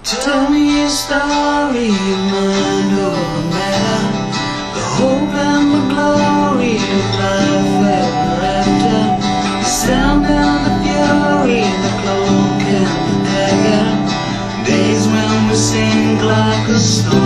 Tell me a story of mind over matter, the hope and the glory of life ever after, the sound and the fury, the cloak and the dagger, days when we sink like a storm.